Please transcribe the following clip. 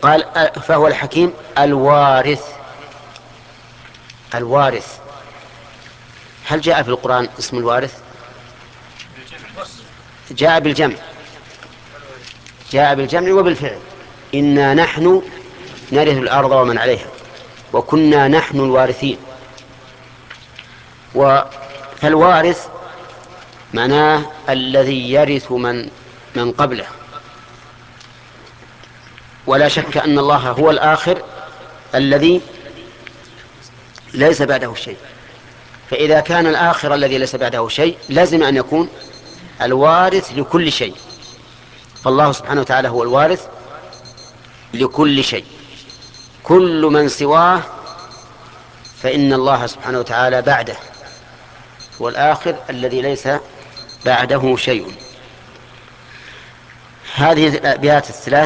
قال فهو الحكيم الوارث. الوارث، هل جاء في القرآن اسم الوارث؟ جاء بالجمع، جاء بالجمع وبالفعل. إنا نحن نرث الأرض ومن عليها وكنا نحن الوارثين. فالوارث معناه الذي يرث من قبله، ولا شك أن الله هو الآخر الذي ليس بعده شيء. فإذا كان الآخر الذي ليس بعده شيء لازم أن يكون الوارث لكل شيء. فالله سبحانه وتعالى هو الوارث لكل شيء. كل من سواه فإن الله سبحانه وتعالى بعده هو الآخر الذي ليس بعده شيء. هذه الأبيات الثلاث